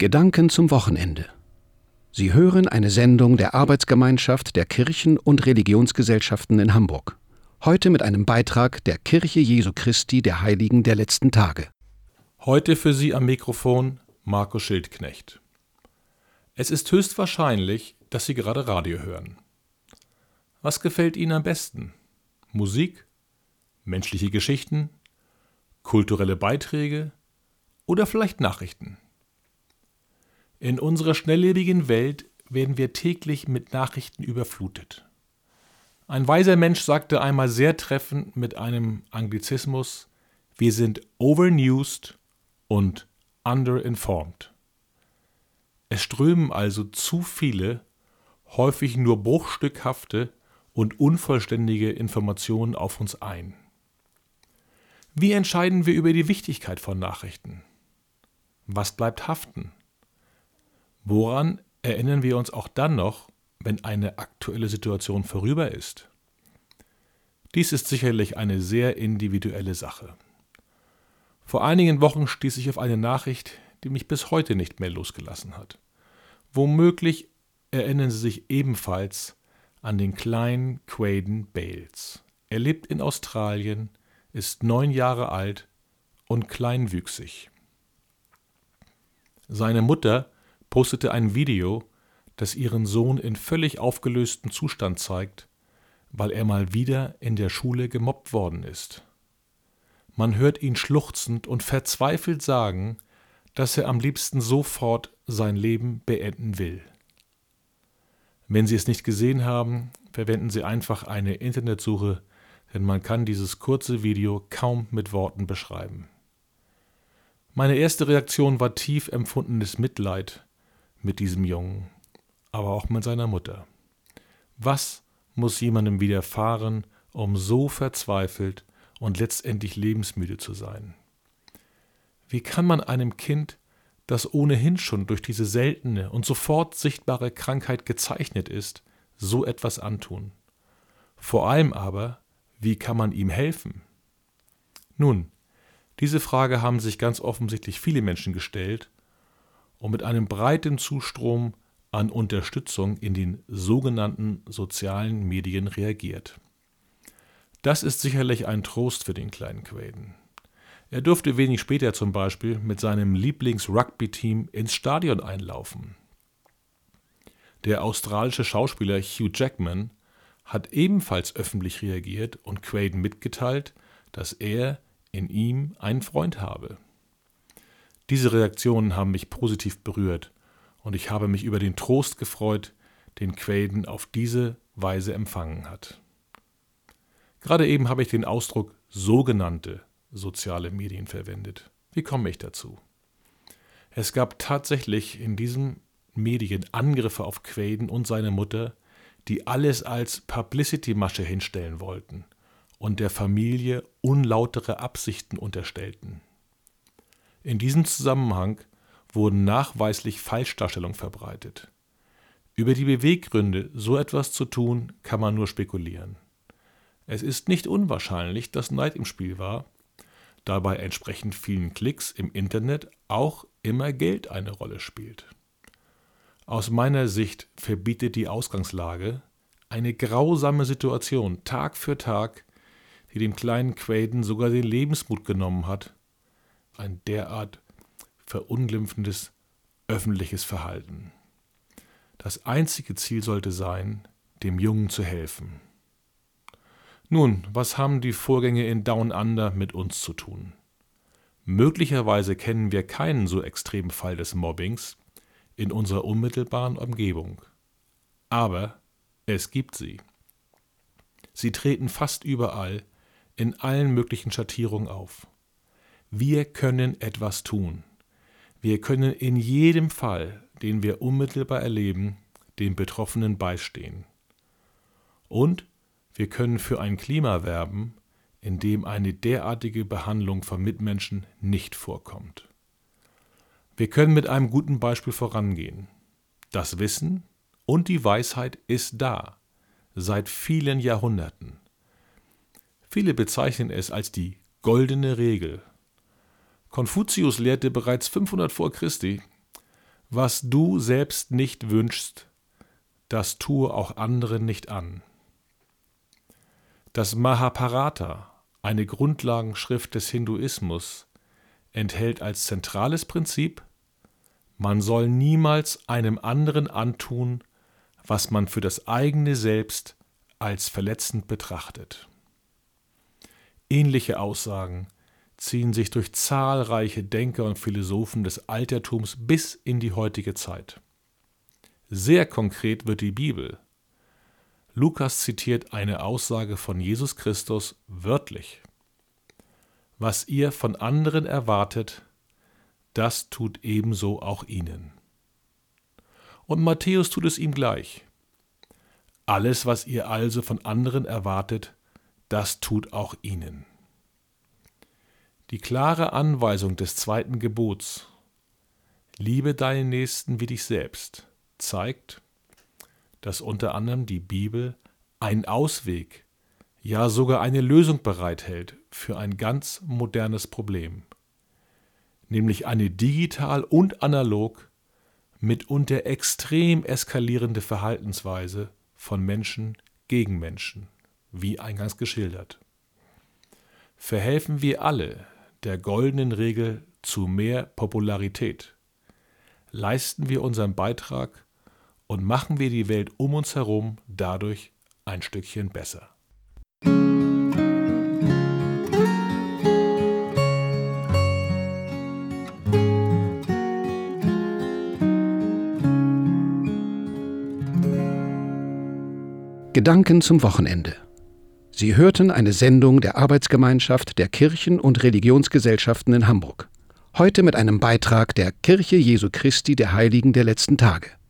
Gedanken zum Wochenende. Sie hören eine Sendung der Arbeitsgemeinschaft der Kirchen- und Religionsgesellschaften in Hamburg. Heute mit einem Beitrag der Kirche Jesu Christi der Heiligen der letzten Tage. Heute für Sie am Mikrofon Marco Schildknecht. Es ist höchstwahrscheinlich, dass Sie gerade Radio hören. Was gefällt Ihnen am besten? Musik? Menschliche Geschichten? Kulturelle Beiträge? Oder vielleicht Nachrichten? In unserer schnelllebigen Welt werden wir täglich mit Nachrichten überflutet. Ein weiser Mensch sagte einmal sehr treffend mit einem Anglizismus: Wir sind overnewsed und underinformed. Es strömen also zu viele, häufig nur bruchstückhafte und unvollständige Informationen auf uns ein. Wie entscheiden wir über die Wichtigkeit von Nachrichten? Was bleibt haften? Woran erinnern wir uns auch dann noch, wenn eine aktuelle Situation vorüber ist? Dies ist sicherlich eine sehr individuelle Sache. Vor einigen Wochen stieß ich auf eine Nachricht, die mich bis heute nicht mehr losgelassen hat. Womöglich erinnern Sie sich ebenfalls an den kleinen Quaden Bales. Er lebt in Australien, ist 9 Jahre alt und kleinwüchsig. Seine Mutter postete ein Video, das ihren Sohn in völlig aufgelöstem Zustand zeigt, weil er mal wieder in der Schule gemobbt worden ist. Man hört ihn schluchzend und verzweifelt sagen, dass er am liebsten sofort sein Leben beenden will. Wenn Sie es nicht gesehen haben, verwenden Sie einfach eine Internetsuche, denn man kann dieses kurze Video kaum mit Worten beschreiben. Meine erste Reaktion war tief empfundenes Mitleid mit diesem Jungen, aber auch mit seiner Mutter. Was muss jemandem widerfahren, um so verzweifelt und letztendlich lebensmüde zu sein? Wie kann man einem Kind, das ohnehin schon durch diese seltene und sofort sichtbare Krankheit gezeichnet ist, so etwas antun? Vor allem aber, wie kann man ihm helfen? Nun, diese Frage haben sich ganz offensichtlich viele Menschen gestellt und mit einem breiten Zustrom an Unterstützung in den sogenannten sozialen Medien reagiert. Das ist sicherlich ein Trost für den kleinen Quaden. Er durfte wenig später zum Beispiel mit seinem Lieblings-Rugby-Team ins Stadion einlaufen. Der australische Schauspieler Hugh Jackman hat ebenfalls öffentlich reagiert und Quaden mitgeteilt, dass er in ihm einen Freund habe. Diese Reaktionen haben mich positiv berührt und ich habe mich über den Trost gefreut, den Quaden auf diese Weise empfangen hat. Gerade eben habe ich den Ausdruck sogenannte soziale Medien verwendet. Wie komme ich dazu? Es gab tatsächlich in diesen Medien Angriffe auf Quaden und seine Mutter, die alles als Publicity-Masche hinstellen wollten und der Familie unlautere Absichten unterstellten. In diesem Zusammenhang wurden nachweislich Falschdarstellungen verbreitet. Über die Beweggründe, so etwas zu tun, kann man nur spekulieren. Es ist nicht unwahrscheinlich, dass Neid im Spiel war, da bei entsprechend vielen Klicks im Internet auch immer Geld eine Rolle spielt. Aus meiner Sicht verbietet die Ausgangslage eine grausame Situation Tag für Tag, die dem kleinen Quaden sogar den Lebensmut genommen hat, ein derart verunglimpfendes öffentliches Verhalten. Das einzige Ziel sollte sein, dem Jungen zu helfen. Nun, was haben die Vorgänge in Down Under mit uns zu tun? Möglicherweise kennen wir keinen so extremen Fall des Mobbings in unserer unmittelbaren Umgebung. Aber es gibt sie. Sie treten fast überall, in allen möglichen Schattierungen auf. Wir können etwas tun. Wir können in jedem Fall, den wir unmittelbar erleben, den Betroffenen beistehen. Und wir können für ein Klima werben, in dem eine derartige Behandlung von Mitmenschen nicht vorkommt. Wir können mit einem guten Beispiel vorangehen. Das Wissen und die Weisheit ist da, seit vielen Jahrhunderten. Viele bezeichnen es als die goldene Regel. Konfuzius lehrte bereits 500 vor Christi, Was du selbst nicht wünschst, das tue auch anderen nicht an. Das Mahabharata, eine Grundlagenschrift des Hinduismus, enthält als zentrales Prinzip: Man soll niemals einem anderen antun, was man für das eigene Selbst als verletzend betrachtet. Ähnliche Aussagen ziehen sich durch zahlreiche Denker und Philosophen des Altertums bis in die heutige Zeit. Sehr konkret wird die Bibel. Lukas zitiert eine Aussage von Jesus Christus wörtlich: Was ihr von anderen erwartet, das tut ebenso auch ihnen. Und Matthäus tut es ihm gleich. Alles, was ihr also von anderen erwartet, das tut auch ihnen. Die klare Anweisung des zweiten Gebots, liebe deinen Nächsten wie dich selbst, zeigt, dass unter anderem die Bibel einen Ausweg, ja sogar eine Lösung bereithält für ein ganz modernes Problem, nämlich eine digital und analog mitunter extrem eskalierende Verhaltensweise von Menschen gegen Menschen, wie eingangs geschildert. Verhelfen wir alle der goldenen Regel zu mehr Popularität, leisten wir unseren Beitrag und machen wir die Welt um uns herum dadurch ein Stückchen besser. Gedanken zum Wochenende. Sie hörten eine Sendung der Arbeitsgemeinschaft der Kirchen- und Religionsgesellschaften in Hamburg. Heute mit einem Beitrag der Kirche Jesu Christi der Heiligen der letzten Tage.